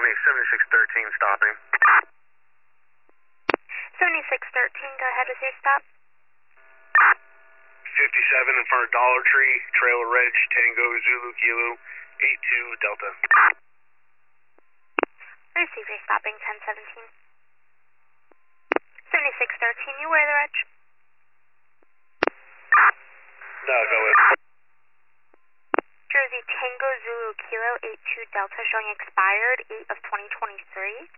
County 7613 stopping. 7613, go ahead with your stop. 57 in front of Dollar Tree, Trailer Reg, Tango, Zulu, Kilo, 82 Delta. Receive your stopping 1017. 7613, you wear the reg? No, go with. Jersey Tango Zulu Kilo 82 Delta showing expired 8 of 2023.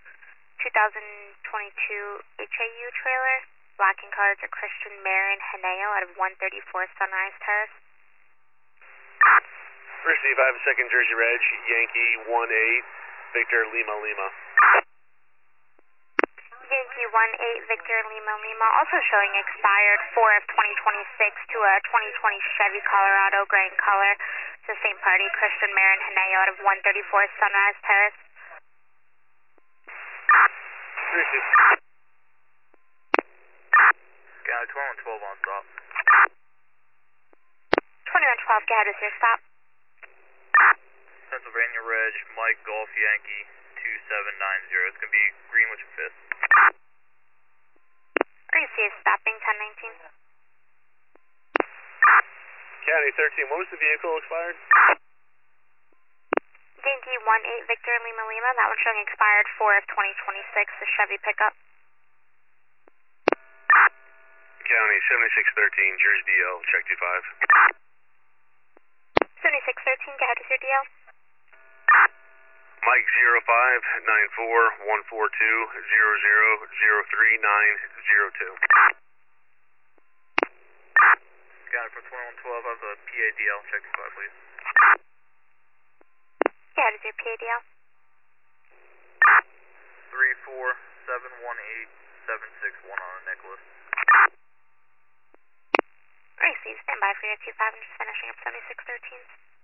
2022 HAU trailer. Black and colors are Christian Marin Henao out of 134 Sunrise Terrace. Receive, I have a second Jersey Reg, Yankee 18, Victor Lima Lima. Yankee 18 Victor Lima Lima also showing expired 4 of 2026 to a 2020 Chevy Colorado gray in color. It's the same party, Christian Marin Henao out of 134 Sunrise Terrace. Receive. Got 2112 on stop. 2112, go ahead with your stop. Pennsylvania Reg, Mike Golf Yankee 2790. It's going to be Greenwich 5th. Receive stopping 1019. County 13, what was the vehicle expired? Yankee 18 Victor Lima Lima, that one showing expired 4 of 2026, the Chevy pickup. County 7613, Jersey DL, check 25. 7613, go ahead with your DL. Mike 05941420003902. Got it for 2112. I have a PADL. Check 25, please. Go ahead with your PADL. 34718-761 on Nicholas. Receive, stand by for your 25. I'm just finishing up 7613.